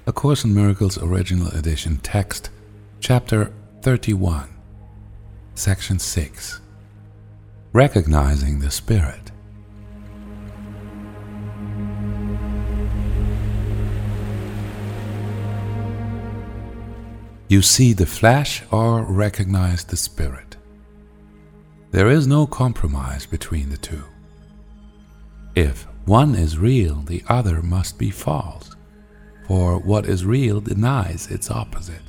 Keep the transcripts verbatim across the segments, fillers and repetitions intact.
A Course in Miracles Original Edition Text, Chapter thirty-one, Section six. Recognizing the Spirit. You see the flesh or recognize the Spirit. There is no compromise between the two. If one is real, the other must be false, for what is real denies its opposite.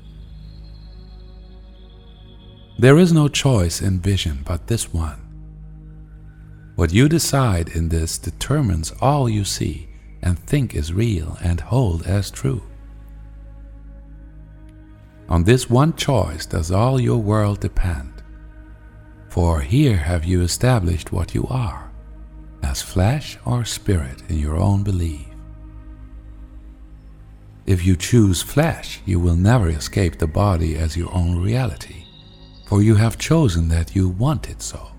There is no choice in vision but this one. What you decide in this determines all you see and think is real and hold as true. On this one choice does all your world depend, for here have you established what you are, as flesh or spirit in your own belief. If you choose flesh, you will never escape the body as your own reality, for you have chosen that you want it so.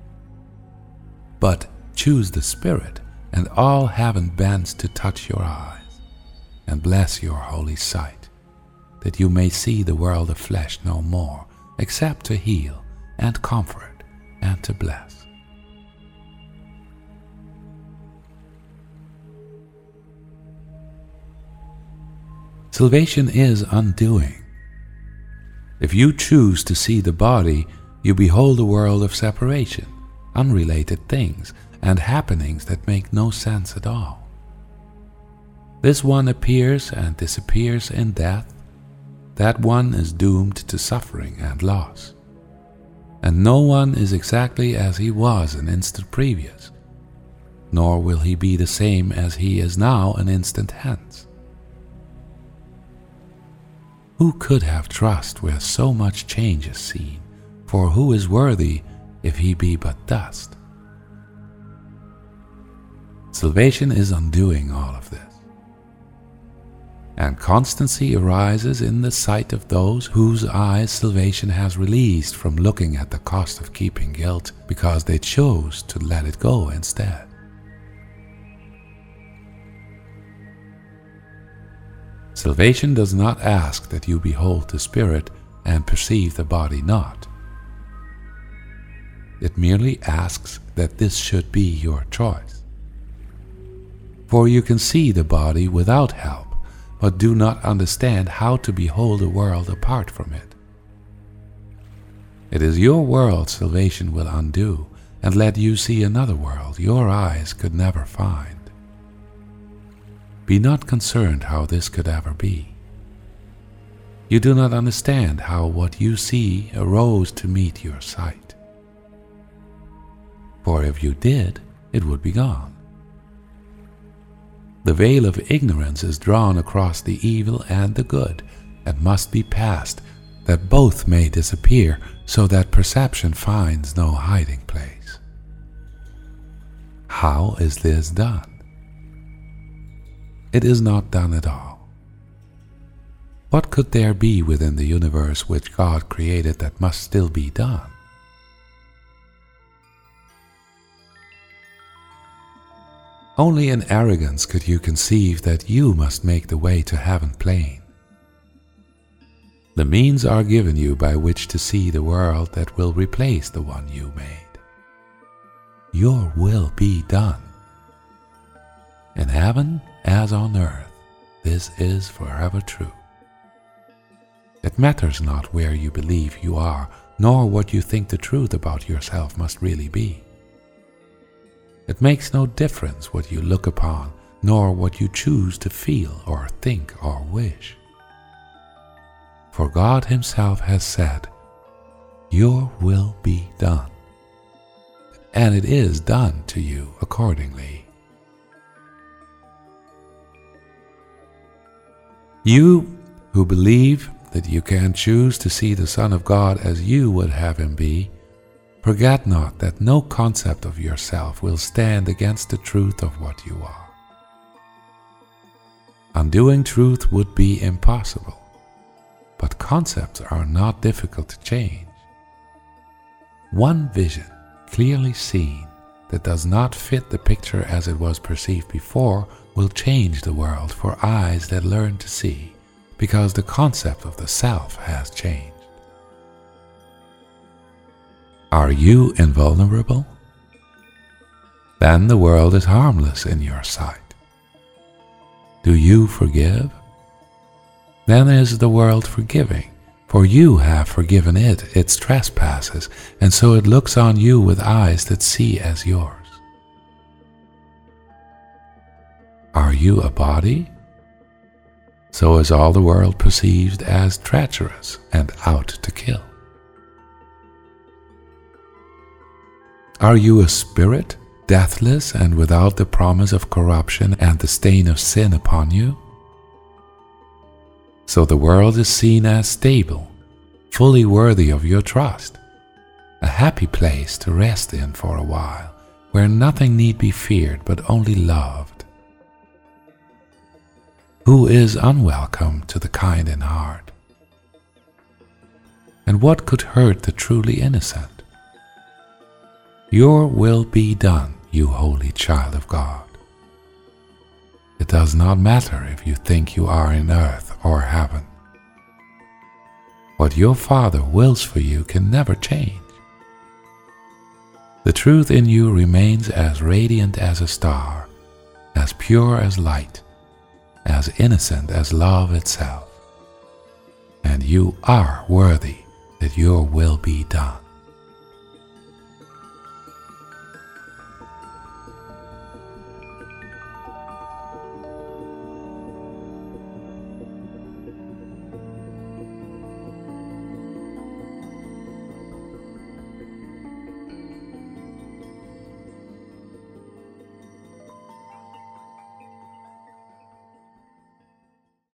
But choose the Spirit, and all heaven bends to touch your eyes and bless your holy sight, that you may see the world of flesh no more, except to heal and comfort and to bless. Salvation is undoing. If you choose to see the body, you behold a world of separation, unrelated things, and happenings that make no sense at all. This one appears and disappears in death. That one is doomed to suffering and loss. And no one is exactly as he was an instant previous, nor will he be the same as he is now an instant hence. Who could have trust where so much change is seen? For who is worthy if he be but dust? Salvation is undoing all of this. And constancy arises in the sight of those whose eyes salvation has released from looking at the cost of keeping guilt because they chose to let it go instead. Salvation does not ask that you behold the Spirit and perceive the body not. It merely asks that this should be your choice. For you can see the body without help, but do not understand how to behold a world apart from it. It is your world salvation will undo and let you see another world your eyes could never find. Be not concerned how this could ever be. You do not understand how what you see arose to meet your sight. For if you did, it would be gone. The veil of ignorance is drawn across the evil and the good, and must be passed, that both may disappear, so that perception finds no hiding place. How is this done? It is not done at all. What could there be within the universe which God created that must still be done? Only in arrogance could you conceive that you must make the way to heaven plain. The means are given you by which to see the world that will replace the one you made. Your will be done. In heaven as on earth, this is forever true. It matters not where you believe you are, nor what you think the truth about yourself must really be. It makes no difference what you look upon, nor what you choose to feel or think or wish. For God Himself has said, "Your will be done," and it is done to you accordingly. You who believe that you can choose to see the Son of God as you would have Him be, forget not that no concept of yourself will stand against the truth of what you are. Undoing truth would be impossible, but concepts are not difficult to change. One vision, clearly seen, that does not fit the picture as it was perceived before will change the world for eyes that learn to see, because the concept of the self has changed. Are you invulnerable? Then the world is harmless in your sight. Do you forgive? Then is the world forgiving, for you have forgiven it its trespasses, and so it looks on you with eyes that see as yours. Are you a body? So is all the world perceived as treacherous and out to kill. Are you a spirit, deathless and without the promise of corruption and the stain of sin upon you? So the world is seen as stable, fully worthy of your trust, a happy place to rest in for a while, where nothing need be feared but only loved. Who is unwelcome to the kind in heart? And what could hurt the truly innocent? Your will be done, you holy child of God. It does not matter if you think you are in earth or heaven. What your Father wills for you can never change. The truth in you remains as radiant as a star, as pure as light, as innocent as love itself. And you are worthy that your will be done.